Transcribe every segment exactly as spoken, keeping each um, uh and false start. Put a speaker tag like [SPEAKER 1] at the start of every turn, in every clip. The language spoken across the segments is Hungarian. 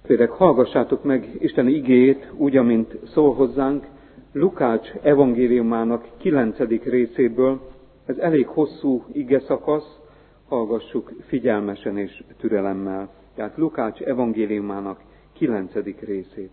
[SPEAKER 1] Testvérek, hallgassátok meg Isten igéjét úgy, amint szól hozzánk Lukács evangéliumának kilencedik részéből. Ez elég hosszú ige szakasz, hallgassuk figyelmesen és türelemmel. Tehát Lukács evangéliumának kilencedik részét.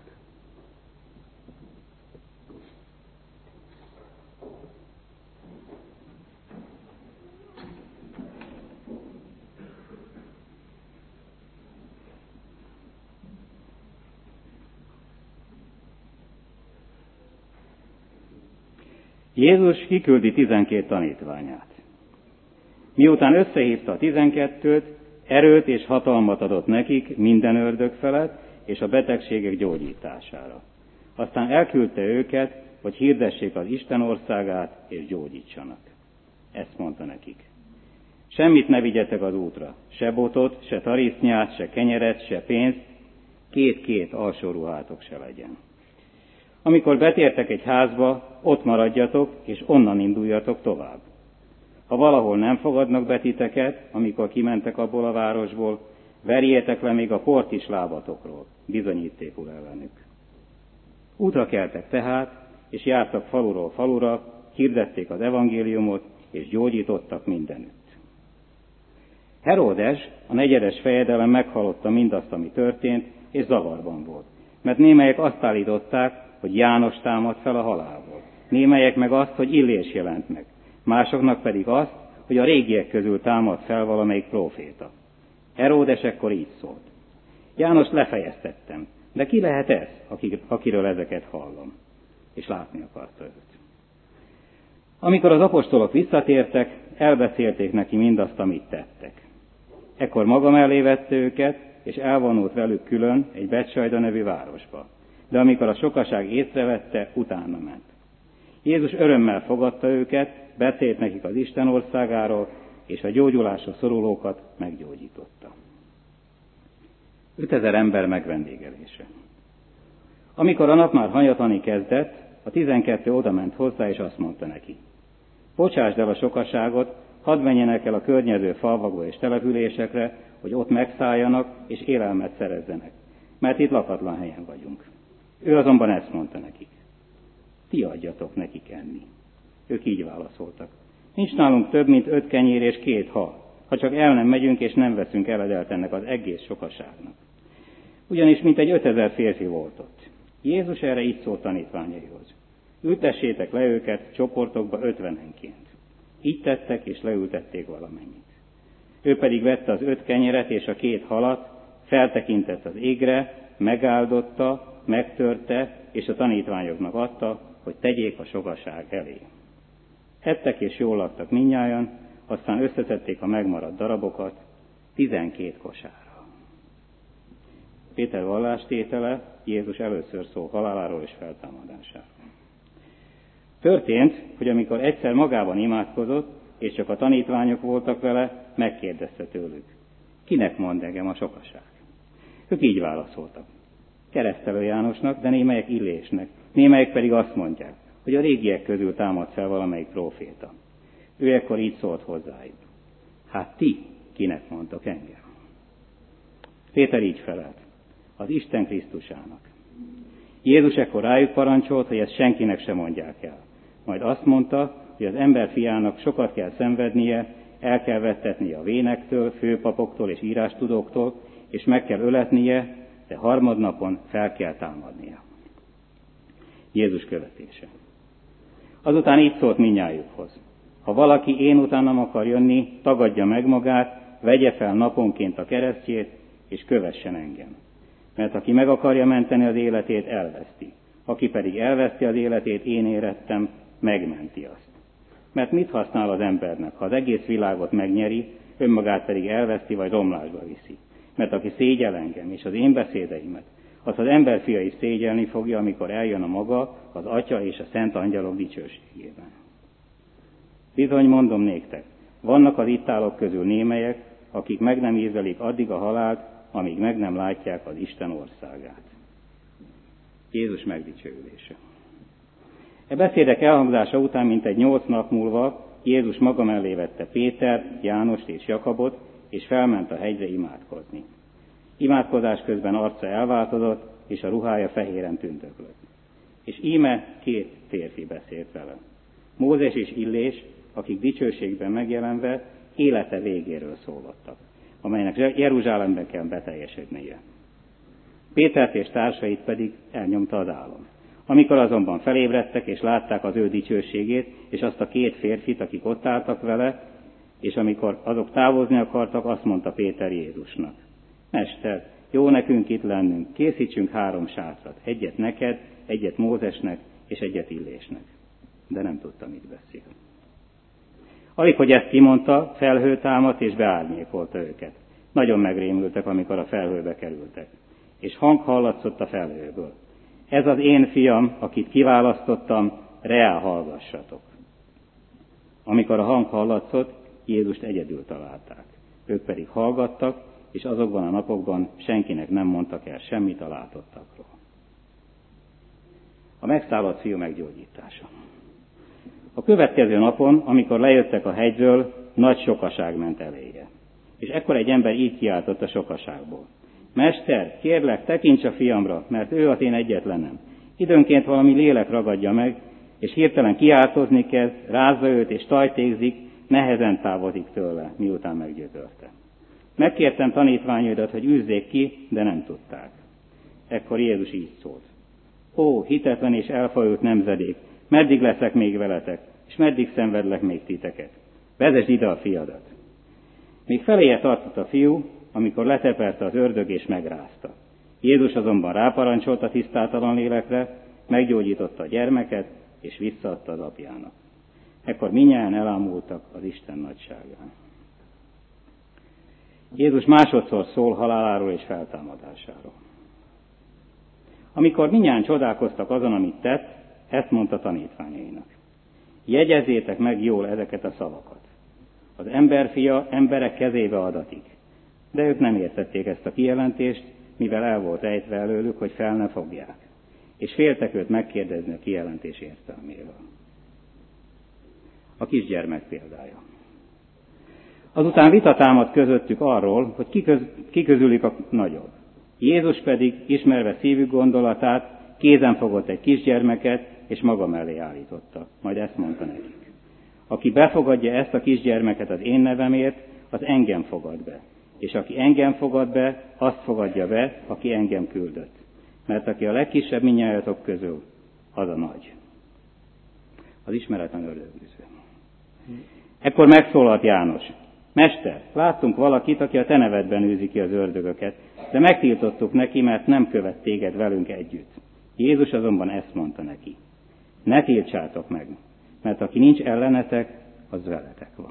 [SPEAKER 2] Jézus kiküldi tizenkét tanítványát. Miután összehívta a tizenkettőt, erőt és hatalmat adott nekik minden ördög felett és a betegségek gyógyítására. Aztán elküldte őket, hogy hirdessék az Isten országát és gyógyítsanak. Ezt mondta nekik. Semmit ne vigyetek az útra, se botot, se tarisznyát, se kenyeret, se pénzt, két-két alsó ruhátok se legyen. Amikor betértek egy házba, ott maradjatok, és onnan induljatok tovább. Ha valahol nem fogadnak be titeket, amikor kimentek abból a városból, verjétek le még a port is lábatokról, bizonyítékul ellenük. Útra keltek tehát, és jártak faluról falura, hirdették az evangéliumot, és gyógyítottak mindenütt. Heródes, a negyedes fejedelem meghallotta mindazt, ami történt, és zavarban volt, mert némelyek azt állították, hogy János támad fel a halálból. Némelyek meg azt, hogy Illés jelent meg. Másoknak pedig azt, hogy a régiek közül támad fel valamelyik próféta. Heródes ekkor így szólt. János lefejeztettem, de ki lehet ez, akiről ezeket hallom? És látni akarta őt. Amikor az apostolok visszatértek, elbeszélték neki mindazt, amit tettek. Ekkor maga mellé vette őket, és elvonult velük külön egy Betsajda nevű városba. De amikor a sokaság észrevette, utána ment. Jézus örömmel fogadta őket, beszélt nekik az Isten országáról, és a gyógyulásra szorulókat meggyógyította. ötezer ember megvendégelése. Amikor a nap már hanyatani kezdett, a tizenkettő odament hozzá, és azt mondta neki. Bocsásd el a sokaságot, hadd menjenek el a környező falvakba és településekre, hogy ott megszálljanak, és élelmet szerezzenek, mert itt lakatlan helyen vagyunk. Ő azonban ezt mondta nekik. Ti adjatok nekik enni. Ők így válaszoltak. Nincs nálunk több, mint öt kenyér és két hal, ha csak el nem megyünk és nem veszünk eledelt ennek az egész sokaságnak. Ugyanis mintegy ötezer férfi volt ott. Jézus erre így szólt tanítványaihoz. Ültessétek le őket csoportokba ötvenenként. Így tettek és leültették valamennyit. Ő pedig vette az öt kenyeret és a két halat, feltekintett az égre, megáldotta, megtörte, és a tanítványoknak adta, hogy tegyék a sokaság elé. Ettek és jól laktak mindnyájan, aztán összetették a megmaradt darabokat tizenkét kosárra. Péter vallástétele, Jézus először szól haláláról és feltámadásáról. Történt, hogy amikor egyszer magában imádkozott, és csak a tanítványok voltak vele, megkérdezte tőlük, kinek mond engem a sokaság? Ők így válaszoltak. Keresztelő Jánosnak, de némelyek Illésnek, némelyek pedig azt mondják, hogy a régiek közül támad fel valamelyik próféta. Ő ekkor így szólt hozzájuk. Hát ti kinek mondtok engem? Péter így felelt. Az Isten Krisztusának. Jézus ekkor rájuk parancsolt, hogy ezt senkinek sem mondják el. Majd azt mondta, hogy az ember fiának sokat kell szenvednie, el kell vettetnie a vénektől, főpapoktól és írástudóktól, és meg kell öletnie, de harmadnapon fel kell támadnia. Jézus követése. Azután így szólt mindnyájukhoz. Ha valaki én utánam akar jönni, tagadja meg magát, vegye fel naponként a keresztjét, és kövessen engem. Mert aki meg akarja menteni az életét, elveszti. Aki pedig elveszti az életét, én érettem, megmenti azt. Mert mit használ az embernek, ha az egész világot megnyeri, önmagát pedig elveszti, vagy romlásba viszi? Mert aki szégyel engem és az én beszédeimet, azt az emberfia is szégyelni fogja, amikor eljön a maga, az Atya és a szent angyalok dicsőségében. Bizony mondom néktek, vannak az itt állók közül némelyek, akik meg nem ízlelik addig a halált, amíg meg nem látják az Isten országát. Jézus megdicsőülése. E beszédek elhangzása után mintegy nyolc nap múlva Jézus maga mellé vette Péter, Jánost és Jakabot, és felment a hegyre imádkozni. Imádkozás közben arca elváltozott, és a ruhája fehéren tündöklött. És íme két férfi beszélt vele. Mózes és Illés, akik dicsőségben megjelenve élete végéről szólottak, amelynek Jeruzsálemben kell beteljesednie. Pétert és társait pedig elnyomta az álom. Amikor azonban felébredtek és látták az ő dicsőségét, és azt a két férfit, akik ott álltak vele, és amikor azok távozni akartak, azt mondta Péter Jézusnak: Mester, jó nekünk itt lennünk, készítsünk három sátrat, egyet neked, egyet Mózesnek, és egyet Illésnek. De nem tudta, mit beszél. Alig, hogy ezt kimondta, felhő támadt és beárnyékolta őket. Nagyon megrémültek, amikor a felhőbe kerültek. És hang hallatszott a felhőből: Ez az én fiam, akit kiválasztottam, reá hallgassatok. Amikor a hang hallatszott, Jézust egyedül találták. Ők pedig hallgattak, és azokban a napokban senkinek nem mondtak el semmit a látottakról. A megszállott fiú meggyógyítása. A következő napon, amikor lejöttek a hegyről, nagy sokaság ment eléje. És ekkor egy ember így kiáltott a sokaságból: Mester, kérlek, tekints a fiamra, mert ő az én egyetlenem. Időnként valami lélek ragadja meg, és hirtelen kiáltozni kezd, rázza őt és tajtékzik, nehezen távozik tőle, miután meggyötörte. Megkértem tanítványaidat, hogy űzzék ki, de nem tudták. Ekkor Jézus így szólt: Ó, hitetlen és elfajult nemzedék, meddig leszek még veletek, és meddig szenvedlek még titeket? Vezesd ide a fiadat. Még feléje tartott a fiú, amikor leteperte az ördög és megrázta. Jézus azonban ráparancsolt a tisztátalan lélekre, meggyógyította a gyermeket, és visszaadta az apjának. Ekkor mindnyájan elámultak az Isten nagyságán. Jézus másodszor szól haláláról és feltámadásáról. Amikor mindnyájan csodálkoztak azon, amit tett, ezt mondta tanítványainak: Jegyezzétek meg jól ezeket a szavakat. Az emberfia emberek kezébe adatik. De ők nem értették ezt a kijelentést, mivel el volt ejtve előlük, hogy fel ne fogják. És féltek őt megkérdezni a kijelentés értelméről. A kisgyermek példája. Azután vita támadt közöttük arról, hogy ki, köz, ki közülük a nagyobb. Jézus pedig, ismerve szívük gondolatát, kézen fogott egy kisgyermeket, és maga mellé állította. Majd ezt mondta nekik: Aki befogadja ezt a kisgyermeket az én nevemért, az engem fogad be. És aki engem fogad be, azt fogadja be, aki engem küldött. Mert aki a legkisebb mindnyájatok közül, az a nagy. Az ismeretlen ördögűző. Ekkor megszólalt János: Mester, láttunk valakit, aki a te nevedben űzi ki az ördögöket, de megtiltottuk neki, mert nem követ téged velünk együtt. Jézus azonban ezt mondta neki: Ne tiltsátok meg, mert aki nincs ellenetek, az veletek van.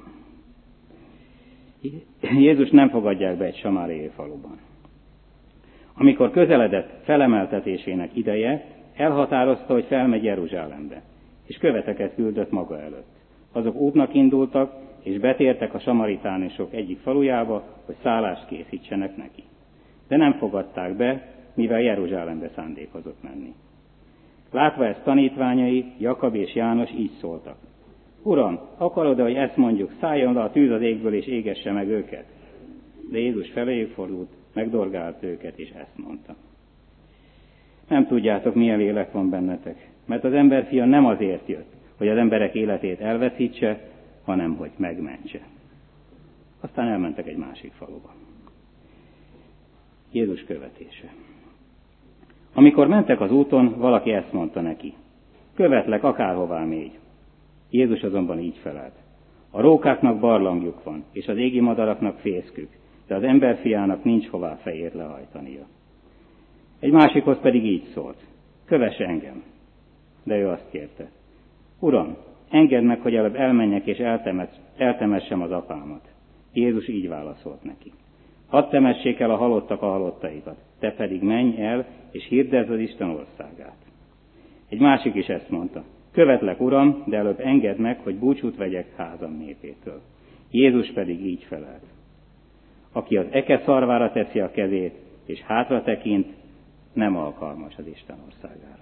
[SPEAKER 2] Jézus nem fogadják be egy samáriai faluban. Amikor közeledett felemeltetésének ideje, elhatározta, hogy felmegy Jeruzsálembe, és követeket küldött maga előtt. Azok útnak indultak, és betértek a samaritánusok egyik falujába, hogy szállást készítsenek neki. De nem fogadták be, mivel Jeruzsálembe szándékozott menni. Látva ezt tanítványai, Jakab és János így szóltak: Uram, akarod-e, hogy ezt mondjuk, szálljon le a tűz az égből, és égesse meg őket? De Jézus feléjük fordult, megdorgált őket, és ezt mondta: Nem tudjátok, milyen lélek van bennetek, mert az emberfia nem azért jött, hogy az emberek életét elveszítse, hanem hogy megmentse. Aztán elmentek egy másik faluba. Jézus követése. Amikor mentek az úton, valaki ezt mondta neki: Követlek, akárhová mégy. Jézus azonban így felelt: A rókáknak barlangjuk van, és az égi madaraknak fészkük, de az emberfiának nincs hová fejét lehajtania. Egy másikhoz pedig így szólt: Kövess engem. De ő azt kérte: Uram, engedd meg, hogy előbb elmenjek és eltemessem az apámat. Jézus így válaszolt neki: Hadd temessék el a halottak a halottaikat, te pedig menj el, és hirdezd az Isten országát. Egy másik is ezt mondta: Követlek, Uram, de előbb engedd meg, hogy búcsút vegyek házam népétől. Jézus pedig így felelt: Aki az eke szarvára teszi a kezét, és hátra tekint, nem alkalmas az Isten országára.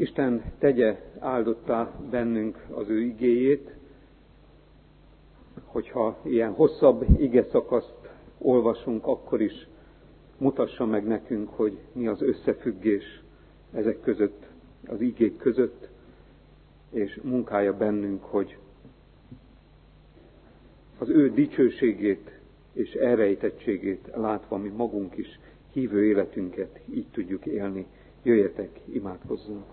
[SPEAKER 1] Isten tegye áldottá bennünk az ő igéjét, hogyha ilyen hosszabb ige szakaszt olvasunk, akkor is mutassa meg nekünk, hogy mi az összefüggés ezek között, az igék között, és munkálja bennünk, hogy az ő dicsőségét és elrejtettségét látva mi magunk is hívő életünket így tudjuk élni. Jöjjetek, imádkozzunk!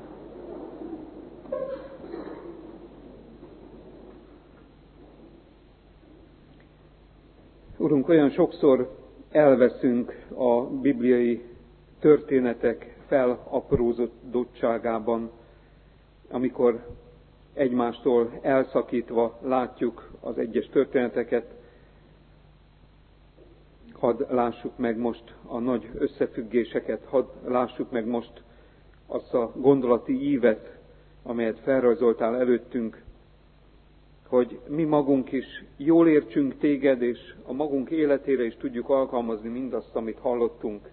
[SPEAKER 1] Urunk, olyan sokszor elveszünk a bibliai történetek felaprózottságában, amikor egymástól elszakítva látjuk az egyes történeteket. Hadd lássuk meg most a nagy összefüggéseket, hadd lássuk meg most azt a gondolati ívet, amelyet felrajzoltál előttünk, hogy mi magunk is jól értsünk téged, és a magunk életére is tudjuk alkalmazni mindazt, amit hallottunk.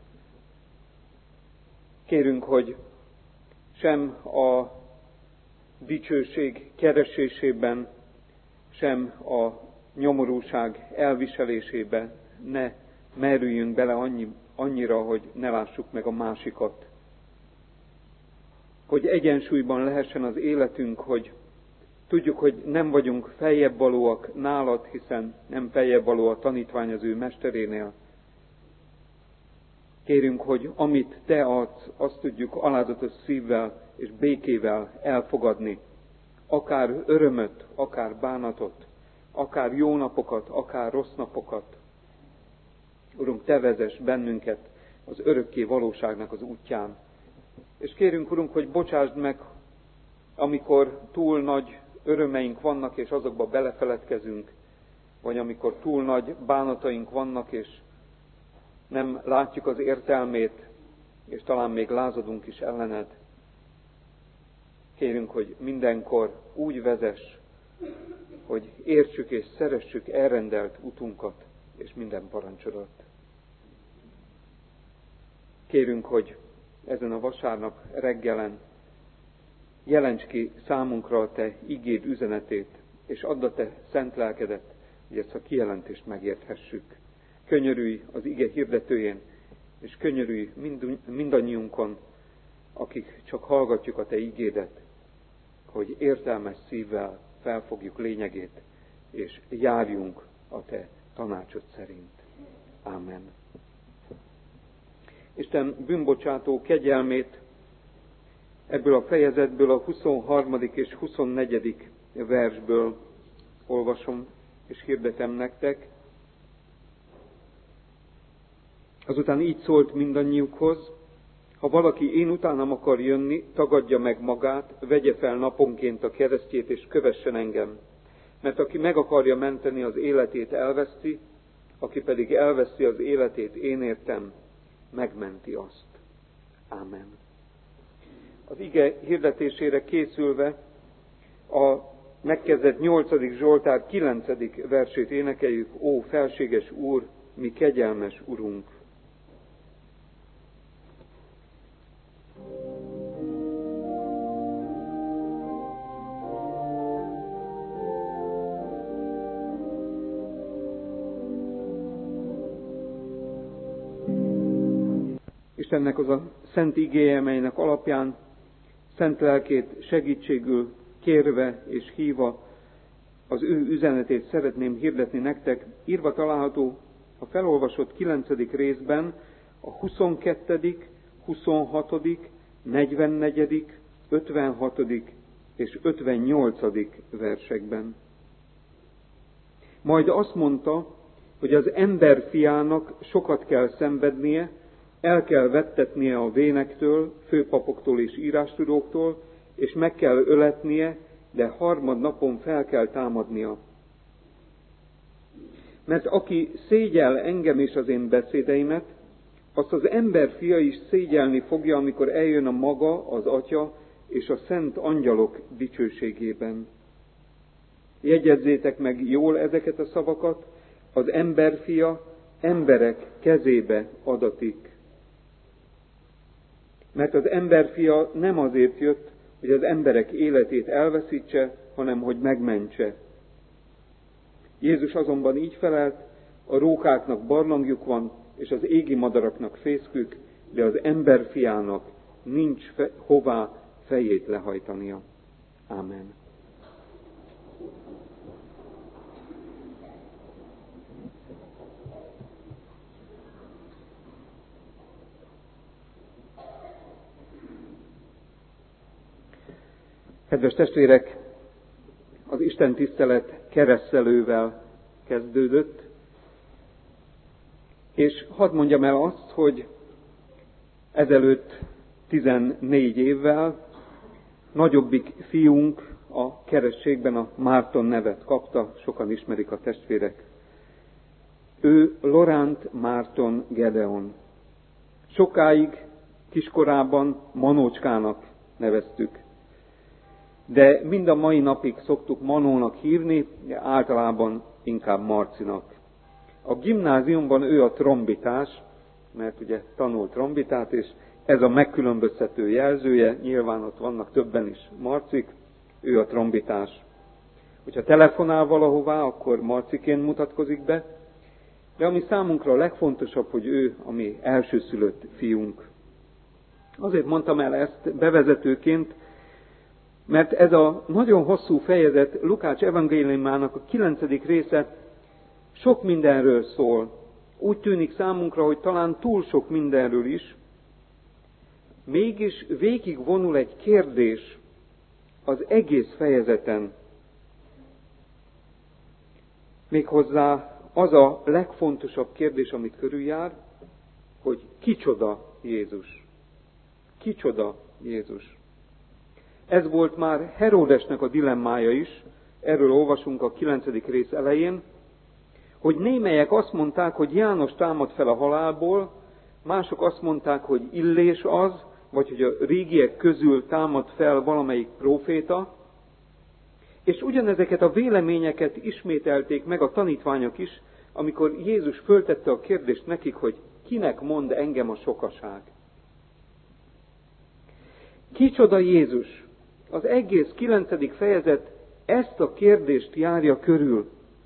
[SPEAKER 1] Kérünk, hogy sem a dicsőség keresésében, sem a nyomorúság elviselésében ne merüljünk bele annyi, annyira, hogy ne lássuk meg a másikat. Hogy egyensúlyban lehessen az életünk, hogy tudjuk, hogy nem vagyunk feljebb valóak nálad, hiszen nem feljebb való a tanítvány az ő mesterénél. Kérünk, hogy amit te adsz, azt tudjuk alázatos szívvel és békével elfogadni. Akár örömöt, akár bánatot, akár jó napokat, akár rossz napokat. Urunk, te vezess bennünket az örökké valóságnak az útján. És kérünk, Urunk, hogy bocsásd meg, amikor túl nagy örömeink vannak, és azokba belefeledkezünk, vagy amikor túl nagy bánataink vannak, és nem látjuk az értelmét, és talán még lázadunk is ellened. Kérünk, hogy mindenkor úgy vezess, hogy értsük és szeressük elrendelt utunkat, és minden parancsodat. Kérünk, hogy ezen a vasárnap reggelen jelents ki számunkra a te igéd üzenetét, és add a te szent lelkedet, hogy ezt a kijelentést megérthessük. Könyörülj az ige hirdetőjén, és könyörülj mind, mindannyiunkon, akik csak hallgatjuk a te igédet, hogy értelmes szívvel felfogjuk lényegét, és járjunk a te tanácsod szerint. Ámen. Isten bűnbocsátó kegyelmét ebből a fejezetből, a huszonharmadik és huszonnegyedik versből olvasom és hirdetem nektek. Azután így szólt mindannyiukhoz: ha valaki én utánam akar jönni, tagadja meg magát, vegye fel naponként a keresztjét és kövessen engem. Mert aki meg akarja menteni az életét, elveszti, aki pedig elveszti az életét, én értem, megmenti azt. Ámen. Az ige hirdetésére készülve a megkezdett nyolcadik Zsoltár kilencedik versét énekeljük: Ó, felséges Úr, mi kegyelmes Urunk! Istennek az a szent igéje, melynek alapján szent lelkét segítségül kérve és hívva az ő üzenetét szeretném hirdetni nektek. Írva található a felolvasott kilencedik részben a huszonkettedik, huszonhatodik, negyvennegyedik, ötvenhatodik és ötvennyolcadik versekben. Majd azt mondta, hogy az ember fiának sokat kell szenvednie, el kell vettetnie a vénektől, főpapoktól és írástudóktól, és meg kell öletnie, de harmadnapon fel kell támadnia. Mert aki szégyel engem és az én beszédeimet, azt az ember fia is szégyelni fogja, amikor eljön a maga, az Atya és a szent angyalok dicsőségében. Jegyezzétek meg jól ezeket a szavakat: az emberfia emberek kezébe adatik. Mert az emberfia nem azért jött, hogy az emberek életét elveszítse, hanem hogy megmentse. Jézus azonban így felelt, a rókáknak barlangjuk van, és az égi madaraknak fészkük, de az emberfiának nincs fe- hová fejét lehajtania. Ámen. Kedves testvérek, az Isten tisztelet keresztelővel kezdődött, és hadd mondjam el azt, hogy ezelőtt tizennégy évvel nagyobbik fiunk a keresztségben a Márton nevet kapta, sokan ismerik a testvérek. Ő Loránt Márton Gedeon. Sokáig kiskorában Manócskának neveztük, de mind a mai napig szoktuk Manónak hívni, de általában inkább Marcinak. A gimnáziumban ő a trombitás, mert ugye tanul trombitát, és ez a megkülönböztető jelzője, nyilván ott vannak többen is Marcik, ő a trombitás. Hogyha telefonál valahová, akkor Marciként mutatkozik be, de ami számunkra a legfontosabb, hogy ő a mi elsőszülött fiunk. Azért mondtam el ezt bevezetőként, mert ez a nagyon hosszú fejezet Lukács evangéliumának a kilencedik része sok mindenről szól. Úgy tűnik számunkra, hogy talán túl sok mindenről is. Mégis végig vonul egy kérdés az egész fejezeten. Méghozzá az a legfontosabb kérdés, amit körüljár, hogy kicsoda Jézus. Kicsoda Jézus. Ez volt már Heródesnek a dilemmája is, erről olvasunk a kilencedik rész elején, hogy némelyek azt mondták, hogy János támad fel a halálból, mások azt mondták, hogy Illés az, vagy hogy a régiek közül támad fel valamelyik próféta, és ugyanezeket a véleményeket ismételték meg a tanítványok is, amikor Jézus föltette a kérdést nekik, hogy kinek mond engem a sokaság. Kicsoda Jézus? Az egész kilencedik fejezet ezt a kérdést járja körül.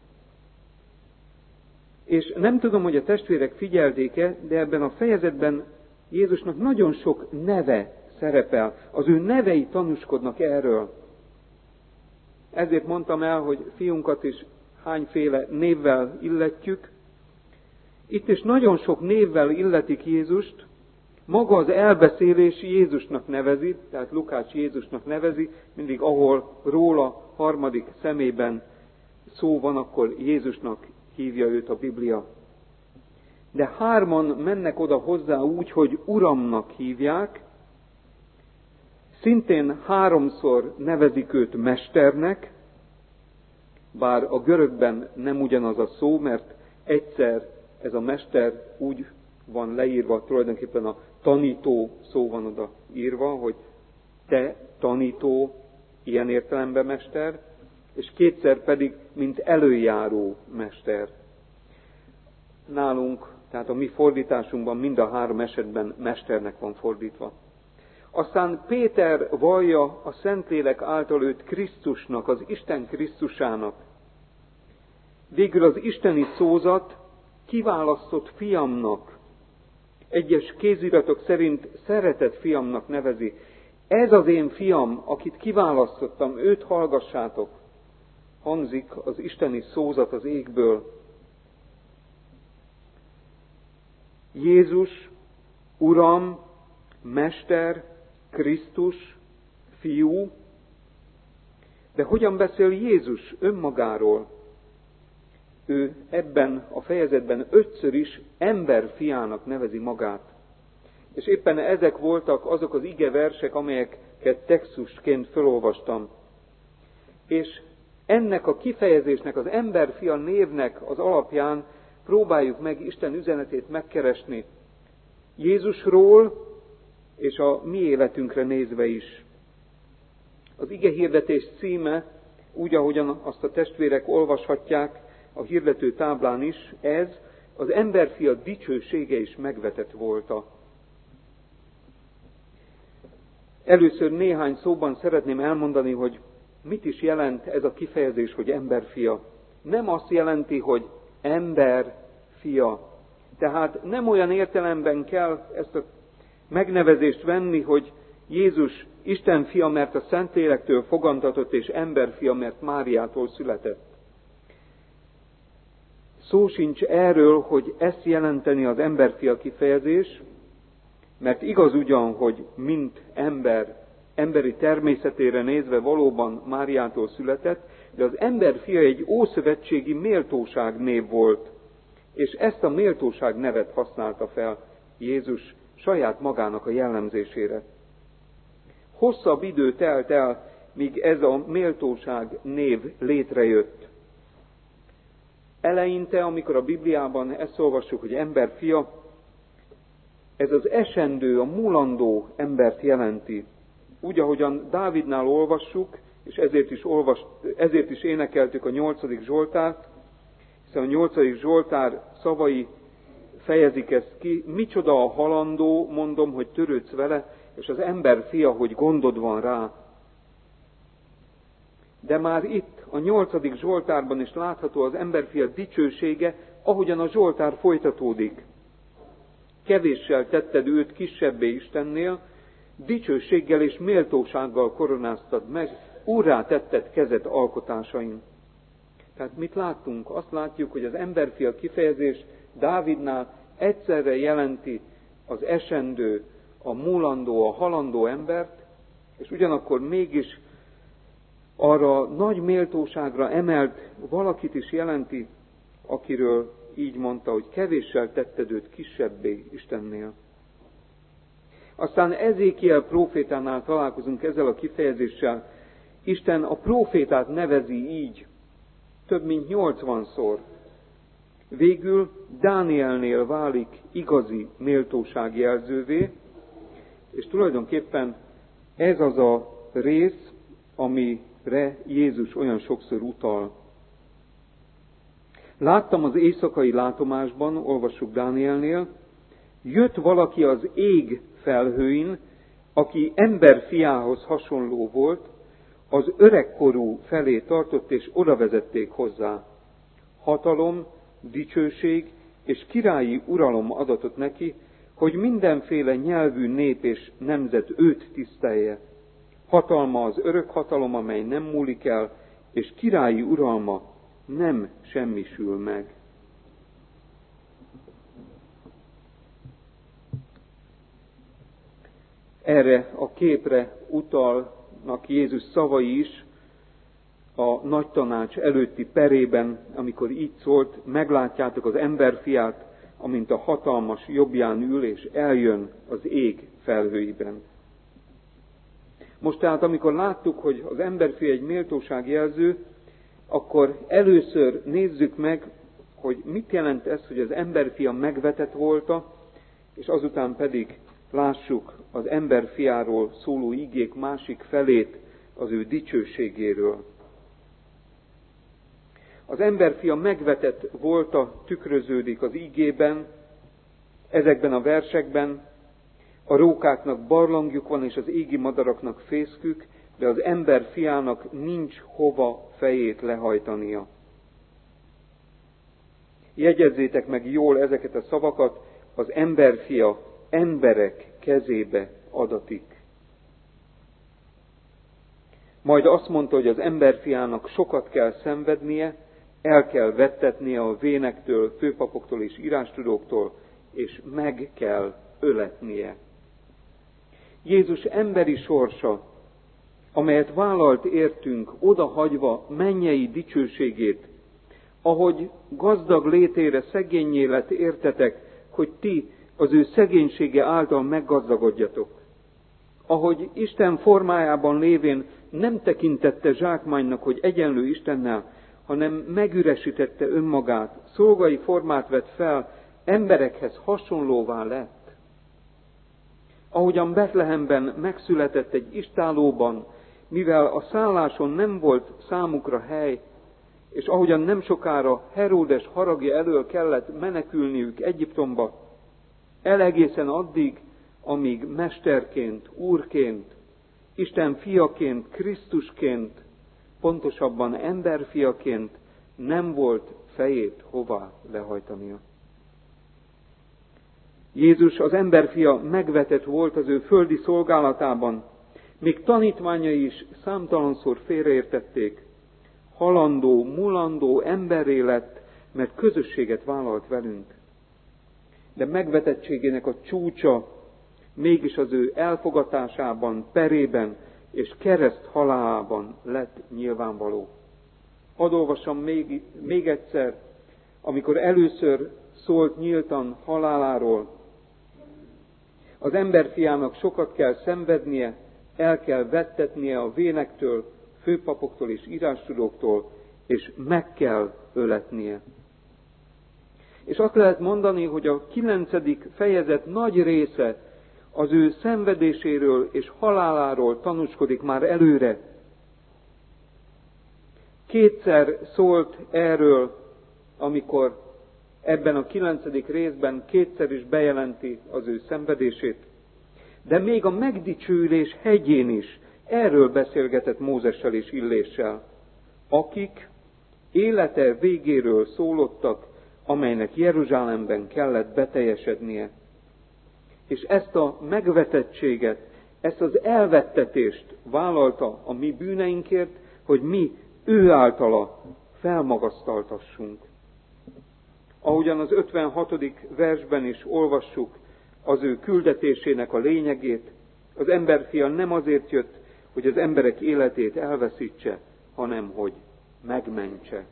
[SPEAKER 1] És nem tudom, hogy a testvérek figyelték-e, de ebben a fejezetben Jézusnak nagyon sok neve szerepel. Az ő nevei tanúskodnak erről. Ezért mondtam el, hogy fiunkat is hányféle névvel illetjük. Itt is nagyon sok névvel illetik Jézust. Maga az elbeszélés Jézusnak nevezi, tehát Lukács Jézusnak nevezi, mindig ahol róla harmadik szemében szó van, akkor Jézusnak hívja őt a Biblia. De hárman mennek oda hozzá úgy, hogy Uramnak hívják, szintén háromszor nevezik őt Mesternek, bár a görögben nem ugyanaz a szó, mert egyszer ez a Mester úgy van leírva, tulajdonképpen a tanító szó van oda írva, hogy te tanító, ilyen értelemben mester, és kétszer pedig, mint előjáró mester. Nálunk, tehát a mi fordításunkban mind a három esetben mesternek van fordítva. Aztán Péter vallja a Szentlélek által őt Krisztusnak, az Isten Krisztusának. Végül az isteni szózat kiválasztott fiamnak, egyes kéziratok szerint szeretett fiamnak nevezi. Ez az én fiam, akit kiválasztottam, őt hallgassátok. Hangzik az isteni szózat az égből. Jézus, Uram, Mester, Krisztus, Fiú. De hogyan beszél Jézus önmagáról? Ő ebben a fejezetben ötször is emberfiának nevezi magát. És éppen ezek voltak azok az igeversek, amelyeket textusként felolvastam. És ennek a kifejezésnek, az emberfia névnek az alapján próbáljuk meg Isten üzenetét megkeresni. Jézusról és a mi életünkre nézve is. Az igehirdetés címe, úgy ahogyan azt a testvérek olvashatják a hirdető táblán is, ez az emberfia dicsősége is megvetett volta. Először néhány szóban szeretném elmondani, hogy mit is jelent ez a kifejezés, hogy emberfia. nem azt jelenti, hogy ember fia. Tehát nem olyan értelemben kell ezt a megnevezést venni, hogy Jézus Isten fia, mert a Szentlélektől fogantatott, és emberfia, mert Máriától született. Szó sincs erről, hogy ezt jelenteni az emberfia kifejezés, mert igaz ugyan, hogy mint ember, emberi természetére nézve valóban Máriától született, de az emberfia egy ószövetségi méltóság név volt, és ezt a méltóság nevet használta fel Jézus saját magának a jellemzésére. Hosszabb idő telt el, míg ez a méltóság név létrejött. Eleinte, amikor a Bibliában ezt olvassuk, hogy emberfia, ez az esendő, a múlandó embert jelenti. Úgy, ahogyan Dávidnál olvassuk, és ezért is, olvas, ezért is énekeltük a nyolcadik Zsoltárt, hiszen a nyolcadik Zsoltár szavai fejezik ezt ki. Micsoda a halandó, mondom, hogy törődsz vele, és az ember fia, hogy gondod van rá. De már itt, a nyolcadik Zsoltárban is látható az emberfia dicsősége, ahogyan a Zsoltár folytatódik. Kevéssel tetted őt kisebbé Istennél, dicsőséggel és méltósággal koronáztad meg, úrrá tetted kezed alkotásain. Tehát mit láttunk? Azt látjuk, hogy az emberfia kifejezés Dávidnál egyszerre jelenti az esendő, a múlandó, a halandó embert, és ugyanakkor mégis arra nagy méltóságra emelt valakit is jelenti, akiről így mondta, hogy kevéssel tetted őt kisebbé Istennél. Aztán Ezékiel prófétánál találkozunk ezzel a kifejezéssel. Isten a prófétát nevezi így, több mint nyolcvanszor. Végül Dánielnél válik igazi méltóságjelzővé, és tulajdonképpen ez az a rész, amire Jézus olyan sokszor utal. Láttam az éjszakai látomásban, olvassuk Dánielnél, jött valaki az ég felhőin, aki ember fiához hasonló volt, az öregkorú felé tartott, és oda vezették hozzá. Hatalom, dicsőség és királyi uralom adatott neki, hogy mindenféle nyelvű nép és nemzet őt tisztelje. Hatalma az örök hatalom, amely nem múlik el, és királyi uralma nem semmisül meg. Erre a képre utalnak Jézus szavai is a nagy tanács előtti perében, amikor így szólt, meglátjátok az emberfiát, amint a hatalmas jobbján ül, és eljön az ég felhőiben. Most tehát, amikor láttuk, hogy az emberfia egy méltóságjelző, akkor először nézzük meg, hogy mit jelent ez, hogy az emberfia megvetett volta, és azután pedig lássuk az emberfiáról szóló igék másik felét, az ő dicsőségéről. Az emberfia megvetett volta tükröződik az igében, ezekben a versekben. A rókáknak barlangjuk van, és az égi madaraknak fészkük, de az emberfiának nincs hova fejét lehajtania. Jegyezzétek meg jól ezeket a szavakat, az emberfia emberek kezébe adatik. Majd azt mondta, hogy az emberfiának sokat kell szenvednie, el kell vettetnie a vénektől, főpapoktól és írástudóktól, és meg kell öletnie. Jézus emberi sorsa, amelyet vállalt értünk, odahagyva mennyei dicsőségét, ahogy gazdag létére szegénnyé lett értetek, hogy ti az ő szegénysége által meggazdagodjatok. Ahogy Isten formájában lévén nem tekintette zsákmánynak, hogy egyenlő Istennel, hanem megüresítette önmagát, szolgai formát vett fel, emberekhez hasonlóvá lett. Ahogyan Betlehemben megszületett egy istállóban, mivel a szálláson nem volt számukra hely, és ahogyan nem sokára Heródes haragja elől kellett menekülniük Egyiptomba, elegészen addig, amíg mesterként, úrként, Isten fiaként, Krisztusként, pontosabban emberfiaként nem volt fejét hová lehajtania. Jézus, az emberfia megvetett volt az ő földi szolgálatában, még tanítványai is számtalanszor félreértették. Halandó, mulandó emberré lett, mert közösséget vállalt velünk. De megvetettségének a csúcsa mégis az ő elfogatásában, perében és kereszt halálában lett nyilvánvaló. Hadd olvassam még, még egyszer, amikor először szólt nyíltan haláláról. Az emberfiának sokat kell szenvednie, el kell vettetnie a vénektől, főpapoktól és írástudóktól, és meg kell öletnie. És azt lehet mondani, hogy a kilencedik fejezet nagy része az ő szenvedéséről és haláláról tanúskodik már előre. Kétszer szólt erről, amikor ebben a kilencedik részben kétszer is bejelenti az ő szenvedését. De még a megdicsőülés hegyén is erről beszélgetett Mózessel és Illéssel, akik élete végéről szólottak, amelynek Jeruzsálemben kellett beteljesednie. És ezt a megvetettséget, ezt az elvettetést vállalta a mi bűneinkért, hogy mi ő általa felmagasztaltassunk. Ahogyan az ötvenhatodik versben is olvassuk az ő küldetésének a lényegét, az emberfia nem azért jött, hogy az emberek életét elveszítse, hanem hogy megmentse.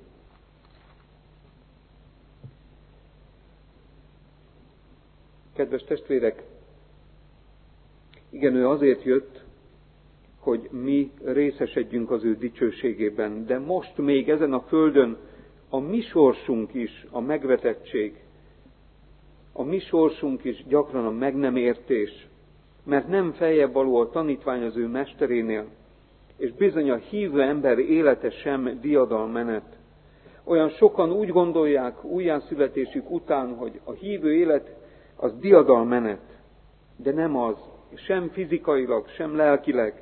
[SPEAKER 1] Kedves testvérek, igen, ő azért jött, hogy mi részesedjünk az ő dicsőségében, de most még ezen a földön a mi sorsunk is a megvetettség, a mi sorsunk is gyakran a meg nem értés, mert nem feljebb való a tanítvány az ő mesterénél, és bizony a hívő ember élete sem diadalmenet. Olyan sokan úgy gondolják újjászületésük után, hogy a hívő élet az diadalmenet, de nem az, sem fizikailag, sem lelkileg.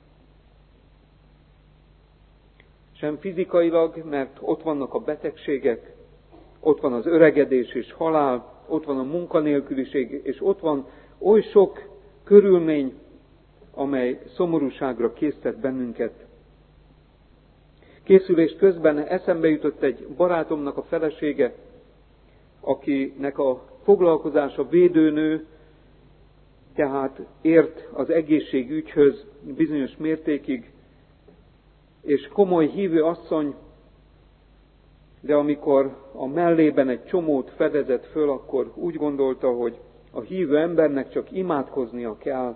[SPEAKER 1] Sem fizikailag, mert ott vannak a betegségek, ott van az öregedés és halál, ott van a munkanélküliség, és ott van oly sok körülmény, amely szomorúságra késztet bennünket. Készülés közben eszembe jutott egy barátomnak a felesége, akinek a foglalkozása védőnő, tehát ért az egészségügyhöz bizonyos mértékig, és komoly hívő asszony, de amikor a mellében egy csomót fedezett föl, akkor úgy gondolta, hogy a hívő embernek csak imádkoznia kell.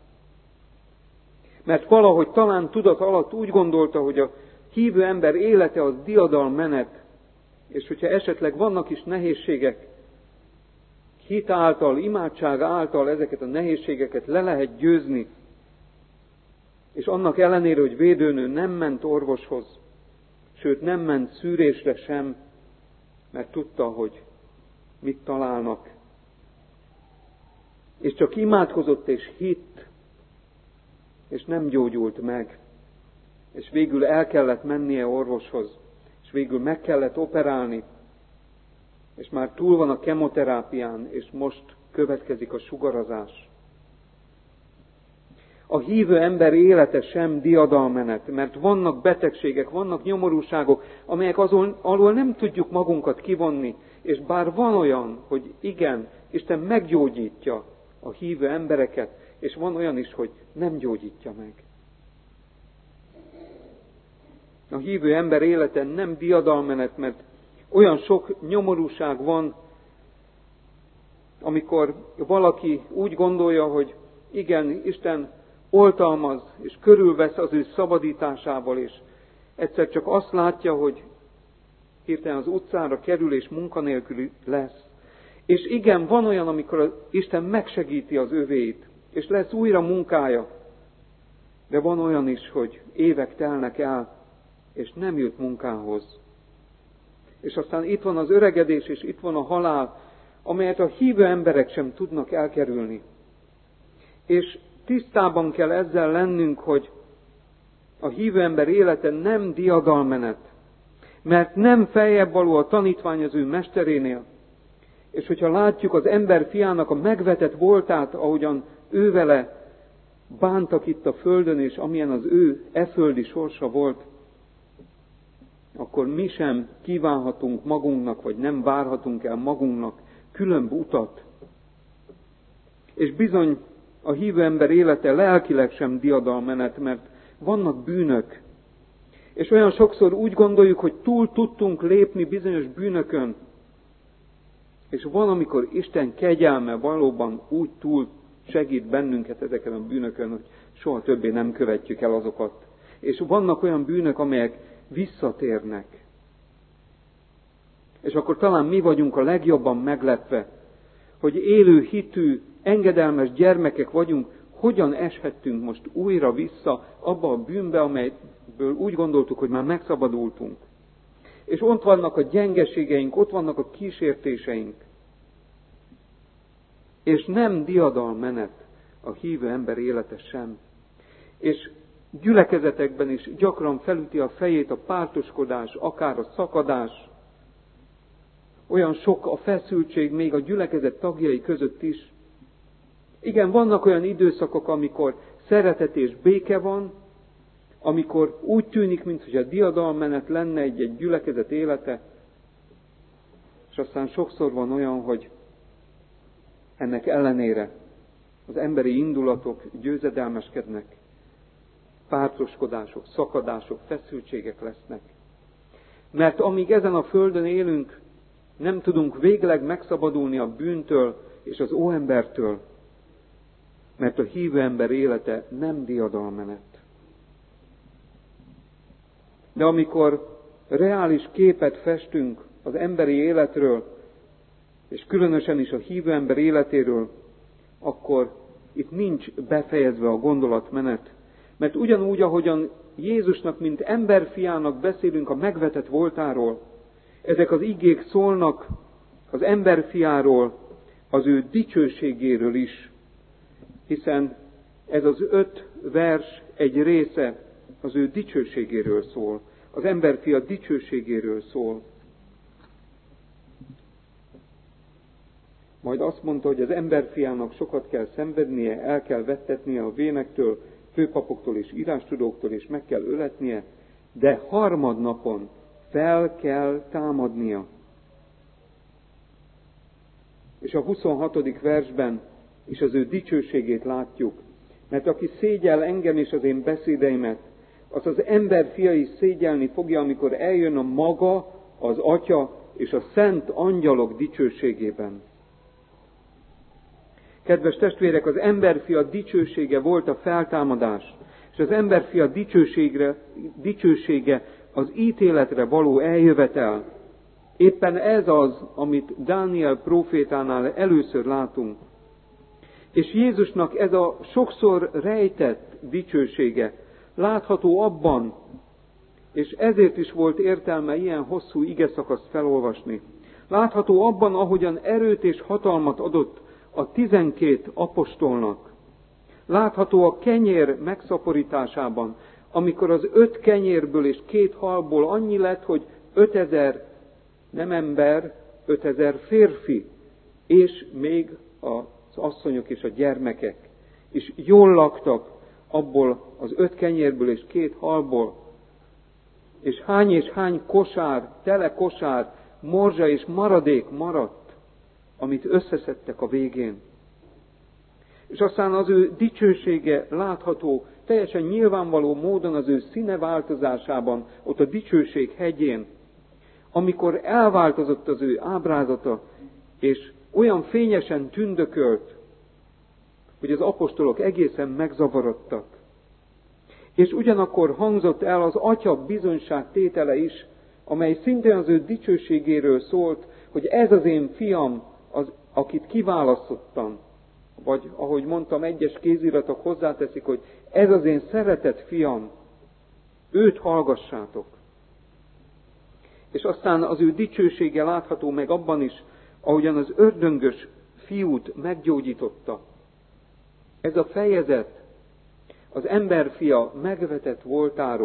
[SPEAKER 1] Mert valahogy talán tudat alatt úgy gondolta, hogy a hívő ember élete az diadalmenet, és hogyha esetleg vannak is nehézségek, hit által, imádság által ezeket a nehézségeket le lehet győzni, és annak ellenére, hogy védőnő nem ment orvoshoz, sőt nem ment szűrésre sem, mert tudta, hogy mit találnak. És csak imádkozott és hitt, és nem gyógyult meg. És végül el kellett mennie orvoshoz, és végül meg kellett operálni, és már túl van a kemoterápián, és most következik a sugarazás. A hívő ember élete sem diadalmenet, mert vannak betegségek, vannak nyomorúságok, amelyek azon, alól nem tudjuk magunkat kivonni, és bár van olyan, hogy igen, Isten meggyógyítja a hívő embereket, és van olyan is, hogy nem gyógyítja meg. A hívő ember élete nem diadalmenet, mert olyan sok nyomorúság van, amikor valaki úgy gondolja, hogy igen, Isten oltalmaz és körülvesz az ő szabadításával, és egyszer csak azt látja, hogy hirtelen az utcára kerül és munkanélküli lesz. És igen, van olyan, amikor Isten megsegíti az övéit, és lesz újra munkája, de van olyan is, hogy évek telnek el, és nem jut munkához. És aztán itt van az öregedés, és itt van a halál, amelyet a hívő emberek sem tudnak elkerülni. És tisztában kell ezzel lennünk, hogy a hívő ember élete nem diadalmenet. Mert nem feljebb való a tanítvány az ő mesterénél. És hogyha látjuk az ember fiának a megvetett voltát, ahogyan ő vele bántak itt a földön, és amilyen az ő e földi sorsa volt, akkor mi sem kívánhatunk magunknak, vagy nem várhatunk el magunknak különb utat. És bizony a hívő ember élete lelkileg sem diadalmenet, mert vannak bűnök. És olyan sokszor úgy gondoljuk, hogy túl tudtunk lépni bizonyos bűnökön. És van, amikor Isten kegyelme valóban úgy túl segít bennünket ezeken a bűnökön, hogy soha többé nem követjük el azokat. És vannak olyan bűnök, amelyek visszatérnek. És akkor talán mi vagyunk a legjobban meglepve, hogy élő hitű, engedelmes gyermekek vagyunk, hogyan eshettünk most újra vissza abba a bűnbe, amelyből úgy gondoltuk, hogy már megszabadultunk. És ott vannak a gyengeségeink, ott vannak a kísértéseink. És nem diadalmenet a hívő ember élete sem. És gyülekezetekben is gyakran felüti a fejét a pártoskodás, akár a szakadás. Olyan sok a feszültség még a gyülekezet tagjai között is. Igen, vannak olyan időszakok, amikor szeretet és béke van, amikor úgy tűnik, mintha diadalmenet lenne egy-egy gyülekezet élete, és aztán sokszor van olyan, hogy ennek ellenére az emberi indulatok győzedelmeskednek, pártoskodások, szakadások, feszültségek lesznek. Mert amíg ezen a földön élünk, nem tudunk végleg megszabadulni a bűntől és az óembertől, mert a hívő ember élete nem diadalmenet. De amikor reális képet festünk az emberi életről, és különösen is a hívő ember életéről, akkor itt nincs befejezve a gondolatmenet. Mert ugyanúgy, ahogyan Jézusnak, mint emberfiának beszélünk a megvetett voltáról, ezek az igék szólnak az emberfiáról, az ő dicsőségéről is, hiszen ez az öt vers egy része az ő dicsőségéről szól, az emberfia dicsőségéről szól. Majd azt mondta, hogy az emberfiának sokat kell szenvednie, el kell vettetnie a vénektől, főpapoktól és írástudóktól, és meg kell öletnie, de harmadnapon fel kell támadnia. És a huszonhatodik versben is az ő dicsőségét látjuk. Mert aki szégyel engem és az én beszédeimet, az az ember fia is szégyelni fogja, amikor eljön a maga, az Atya és a szent angyalok dicsőségében. Kedves testvérek, az emberfia dicsősége volt a feltámadás, és az emberfia dicsőségre, dicsősége az ítéletre való eljövetel. Éppen ez az, amit Dániel prófétánál először látunk. És Jézusnak ez a sokszor rejtett dicsősége látható abban, és ezért is volt értelme ilyen hosszú igeszakaszt felolvasni. Látható abban, ahogyan erőt és hatalmat adott a tizenkét apostolnak. Látható a kenyér megszaporításában, amikor az öt kenyérből és két halból annyi lett, hogy ötezer nem ember, ötezer férfi, és még az asszonyok és a gyermekek is jól laktak abból az öt kenyérből és két halból. És hány és hány kosár, tele kosár, morzsa és maradék maradt, amit összeszedtek a végén. És aztán az ő dicsősége látható teljesen nyilvánvaló módon az ő színe változásában, ott a dicsőség hegyén, amikor elváltozott az ő ábrázata, és olyan fényesen tündökölt, hogy az apostolok egészen megzavarodtak. És ugyanakkor hangzott el az Atya bizonyság tétele is, amely szintén az ő dicsőségéről szólt, hogy ez az én fiam, az, akit kiválasztottam. Vagy, ahogy mondtam, egyes kéziratok hozzáteszik, hogy ez az én szeretett fiam, őt hallgassátok. És aztán az ő dicsősége látható meg abban is, ahogyan az ördöngös fiút meggyógyította. Ez a fejezet az emberfia megvetett voltáról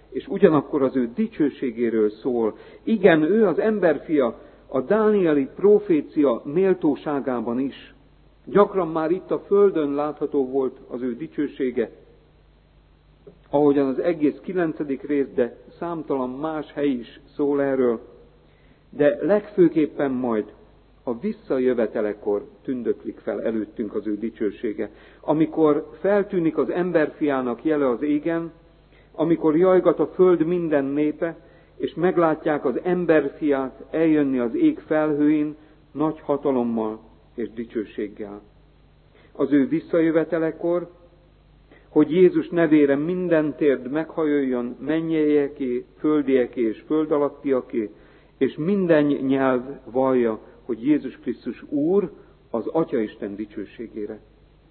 [SPEAKER 1] és ugyanakkor az ő dicsőségéről szól. Igen, ő az emberfia, a dánieli profécia méltóságában is. Gyakran már itt a földön látható volt az ő dicsősége, ahogyan az egész kilencedik rész, de számtalan más hely is szól erről. De legfőképpen majd a visszajövetelekor tündöklik fel előttünk az ő dicsősége. Amikor feltűnik az emberfiának jele az égen, amikor jajgat a föld minden népe, és meglátják az emberfiát eljönni az ég felhőin nagy hatalommal és dicsőséggel. Az ő visszajövetelekor, hogy Jézus nevére minden térd meghajoljon, mennyieké, földieké és föld alattiaké, és minden nyelv vallja, hogy Jézus Krisztus Úr az Atyaisten dicsőségére.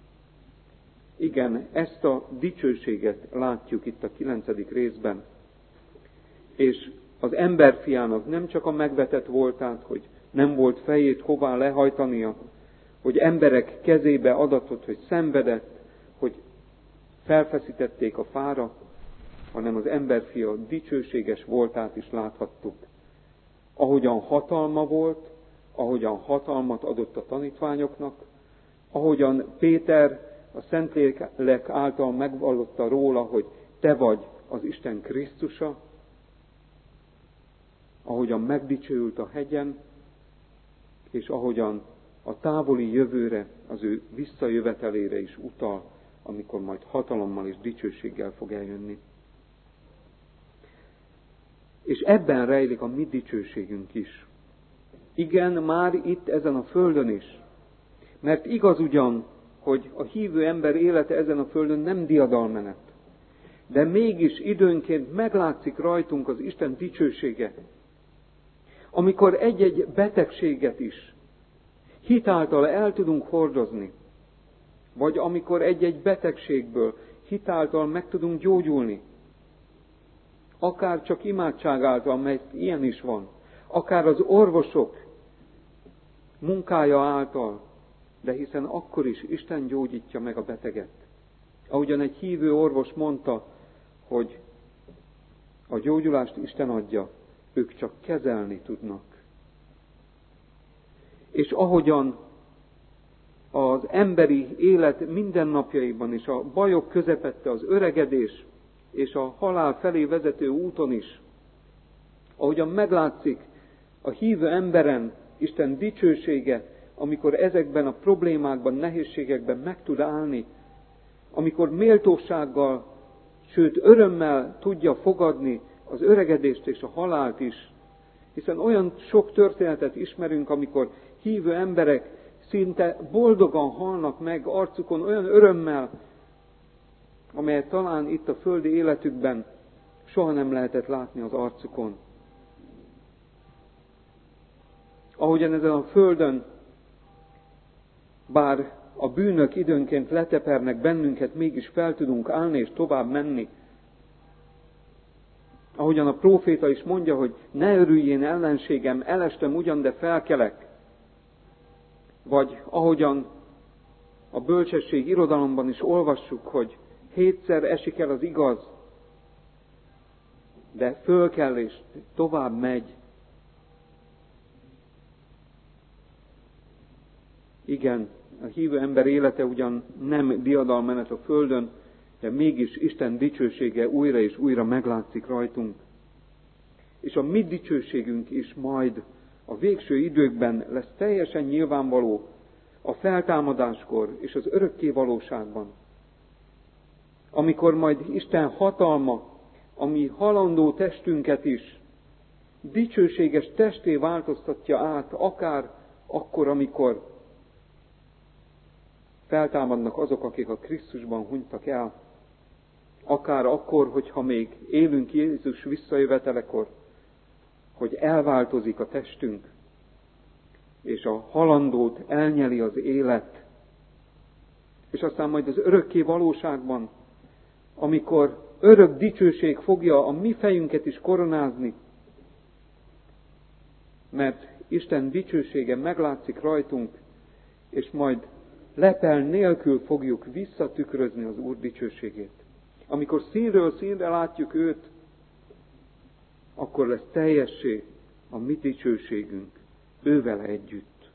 [SPEAKER 1] Igen, ezt a dicsőséget látjuk itt a kilencedik részben. És az emberfiának nem csak a megvetett voltát, hogy nem volt fejét hová lehajtania, hogy emberek kezébe adatott, hogy szenvedett, hogy felfeszítették a fára, hanem az emberfia dicsőséges voltát is láthattuk. Ahogyan hatalma volt, ahogyan hatalmat adott a tanítványoknak, ahogyan Péter a Szentlélek által megvallotta róla, hogy te vagy az Isten Krisztusa, ahogyan megdicsőült a hegyen, és ahogyan a távoli jövőre, az ő visszajövetelére is utal, amikor majd hatalommal és dicsőséggel fog eljönni. És ebben rejlik a mi dicsőségünk is. Igen, már itt ezen a földön is. Mert igaz ugyan, hogy a hívő ember élete ezen a földön nem diadalmenet. De mégis időnként meglátszik rajtunk az Isten dicsősége. Amikor egy-egy betegséget is hitáltal el tudunk hordozni, vagy amikor egy-egy betegségből hitáltal meg tudunk gyógyulni, akár csak imádság által, mert ilyen is van, akár az orvosok munkája által, de hiszen akkor is Isten gyógyítja meg a beteget. Ahogyan egy hívő orvos mondta, hogy a gyógyulást Isten adja, ők csak kezelni tudnak. És ahogyan az emberi élet mindennapjaiban is, a bajok közepette, az öregedés és a halál felé vezető úton is, ahogyan meglátszik a hívő emberen Isten dicsősége, amikor ezekben a problémákban, nehézségekben meg tud állni, amikor méltósággal, sőt örömmel tudja fogadni az öregedést és a halált is. Hiszen olyan sok történetet ismerünk, amikor hívő emberek szinte boldogan halnak meg arcukon olyan örömmel, amelyet talán itt a földi életükben soha nem lehetett látni az arcukon. Ahogyan ezen a földön, bár a bűnök időnként letepernek bennünket, mégis fel tudunk állni és tovább menni. Ahogyan a próféta is mondja, hogy ne örüljén ellenségem, elestem ugyan, de felkelek. Vagy ahogyan a bölcsesség irodalomban is olvassuk, hogy hétszer esik el az igaz, de föl kell és tovább megy. Igen, a hívő ember élete ugyan nem diadalmenet a földön, de mégis Isten dicsősége újra és újra meglátszik rajtunk. És a mi dicsőségünk is majd a végső időkben lesz teljesen nyilvánvaló a feltámadáskor és az örökké valóságban. Amikor majd Isten hatalma, ami halandó testünket is dicsőséges testé változtatja át, akár akkor, amikor feltámadnak azok, akik a Krisztusban hunytak el, akár akkor, hogyha még élünk Jézus visszajövetelekor, hogy elváltozik a testünk, és a halandót elnyeli az élet, és aztán majd az örökké valóságban, amikor örök dicsőség fogja a mi fejünket is koronázni, mert Isten dicsősége meglátszik rajtunk, és majd lepel nélkül fogjuk visszatükrözni az Úr dicsőségét. Amikor színről színre látjuk őt, akkor lesz teljessé a mi dicsőségünk ővele együtt.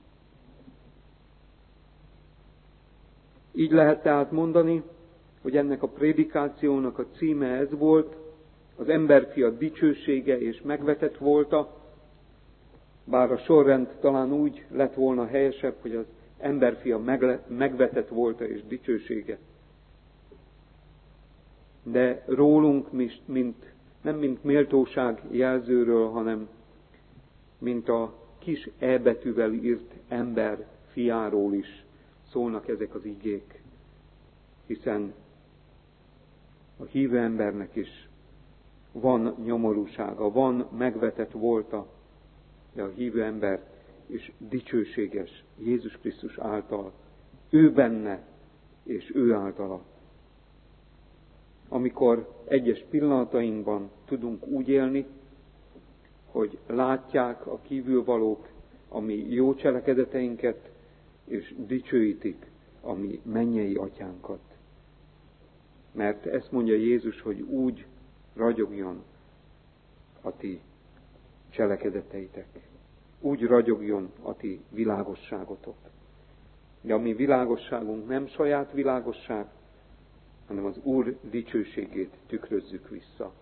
[SPEAKER 1] Így lehet tehát mondani, hogy ennek a prédikációnak a címe ez volt, az emberfia dicsősége és megvetett volta, bár a sorrend talán úgy lett volna helyesebb, hogy az emberfia megle- megvetett volta és dicsősége. De rólunk, mint, nem mint méltóság jelzőről, hanem mint a kis E betűvel írt ember fiáról is szólnak ezek az igék. Hiszen a hívő embernek is van nyomorúsága, van megvetett volta, de a hívő ember is dicsőséges Jézus Krisztus által, ő benne és ő általa. Amikor egyes pillanatainkban tudunk úgy élni, hogy látják a kívülvalók a mi jó cselekedeteinket, és dicsőítik a mi mennyei atyánkat. Mert ezt mondja Jézus, hogy úgy ragyogjon a ti cselekedeteitek. Úgy ragyogjon a ti világosságotok. De a mi világosságunk nem saját világosság, hanem az Úr dicsőségét tükrözzük vissza.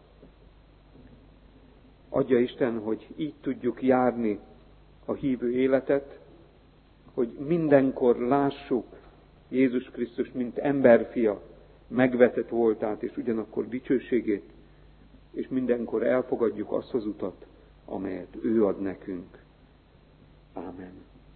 [SPEAKER 1] Adja Isten, hogy így tudjuk járni a hívő életet, hogy mindenkor lássuk Jézus Krisztus, mint emberfia, megvetett voltát, és ugyanakkor dicsőségét, és mindenkor elfogadjuk azt az utat, amelyet ő ad nekünk. Ámen.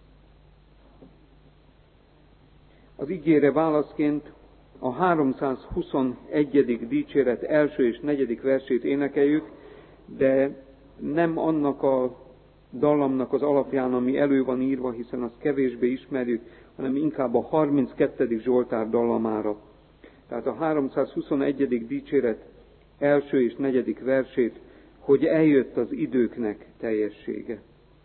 [SPEAKER 1] Az igére válaszként a háromszázhuszonegyedik dicséret első és negyedik versét énekeljük, de nem annak a dallamnak az alapján, ami elő van írva, hiszen azt kevésbé ismerjük, hanem inkább a harminckettedik Zsoltár dallamára. Tehát a háromszázhuszonegyedik dicséret első és negyedik versét, hogy eljött az időknek teljessége.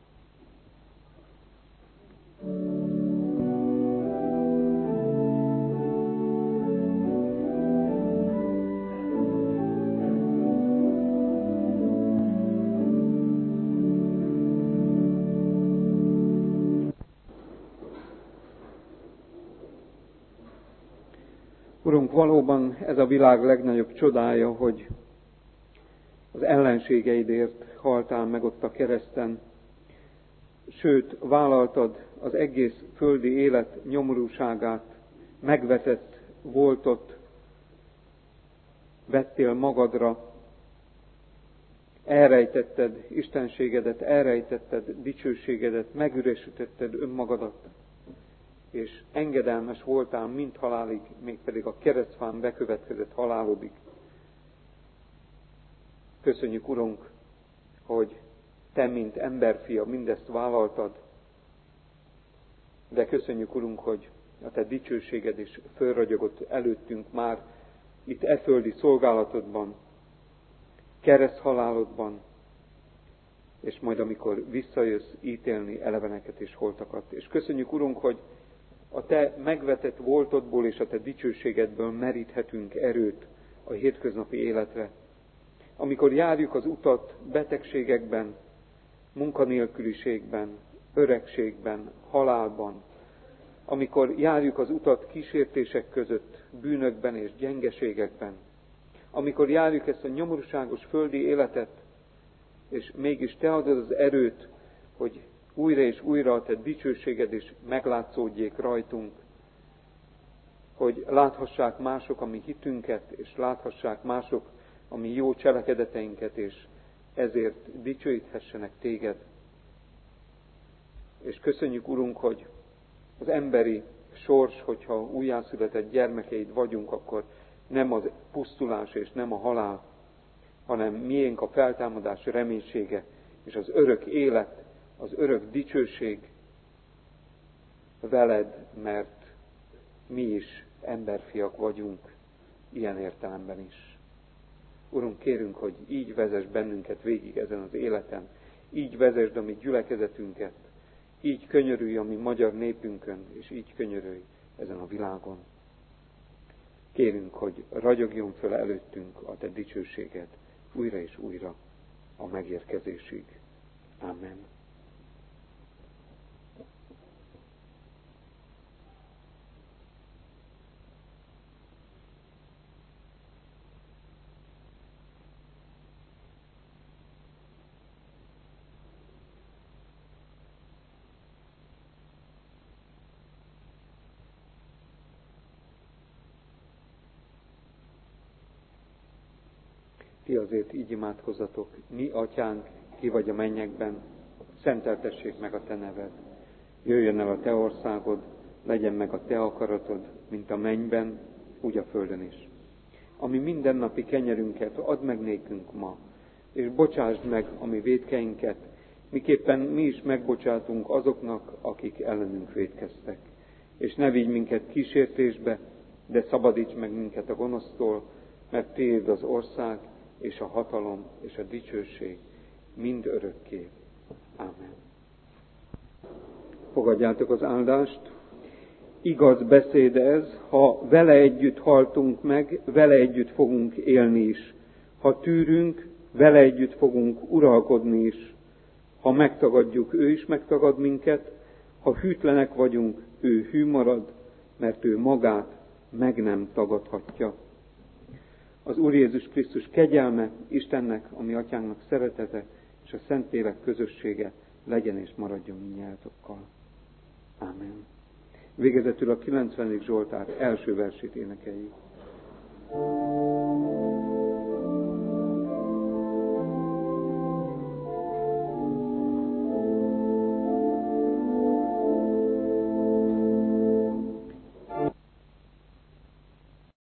[SPEAKER 1] Urunk, valóban ez a világ legnagyobb csodája, hogy az ellenségeidért haltál meg ott a kereszten, sőt, vállaltad az egész földi élet nyomorúságát, megvetett voltot, vettél magadra, elrejtetted istenségedet, elrejtetted dicsőségedet, megüresítetted önmagadat, és engedelmes voltál mind halálig, mégpedig a keresztfán bekövetkezett halálodig. Köszönjük, Urunk, hogy Te, mint emberfia, mindezt vállaltad, de köszönjük, Urunk, hogy a Te dicsőséged is fölragyogott előttünk már itt e földi szolgálatodban, kereszthalálodban, és majd amikor visszajössz ítélni eleveneket és holtakat. És köszönjük, Urunk, hogy a Te megvetett voltodból és a Te dicsőségedből meríthetünk erőt a hétköznapi életre. Amikor járjuk az utat betegségekben, munkanélküliségben, öregségben, halálban, amikor járjuk az utat kísértések között, bűnökben és gyengeségekben, amikor járjuk ezt a nyomorúságos földi életet, és mégis Te adod az erőt, hogy újra és újra a Te dicsőséged is meglátszódjék rajtunk, hogy láthassák mások a mi hitünket, és láthassák mások a mi jó cselekedeteinket, és ezért dicsőíthessenek Téged. És köszönjük, Urunk, hogy az emberi sors, hogyha újjászületett gyermekeid vagyunk, akkor nem az pusztulás és nem a halál, hanem miénk a feltámadás reménysége, és az örök élet, az örök dicsőség veled, mert mi is emberfiak vagyunk, ilyen értelemben is. Urunk, kérünk, hogy így vezess bennünket végig ezen az életen, így vezesd a mi gyülekezetünket, így könyörülj a mi magyar népünkön, és így könyörülj ezen a világon. Kérünk, hogy ragyogjon föl előttünk a Te dicsőséged újra és újra. a megérkezésig. Amen. Ti azért így imádkozzatok: mi, Atyánk, ki vagy a mennyekben, szenteltessék meg a te neved. Jöjjön el a te országod, legyen meg a te akaratod, mint a mennyben, úgy a földön is. Ami mindennapi kenyerünket add meg nékünk ma, és bocsásd meg a mi vétkeinket, miképpen mi is megbocsátunk azoknak, akik ellenünk vétkeztek. És ne vigy minket kísértésbe, de szabadíts meg minket a gonosztól, mert tiéd az ország, és a hatalom, és a dicsőség mind örökké. Ámen. Fogadjátok az áldást. Igaz beszéd ez, ha vele együtt haltunk meg, vele együtt fogunk élni is. Ha tűrünk, vele együtt fogunk uralkodni is. Ha megtagadjuk, ő is megtagad minket. Ha hűtlenek vagyunk, ő hű marad, mert ő magát meg nem tagadhatja. Az Úr Jézus Krisztus kegyelme, Istennek, a mi Atyánknak szeretete, és a Szentlélek közössége legyen és maradjon mindnyájatokkal. Ámen. Végezetül a kilencvenedik Zsoltár első versét énekeljük.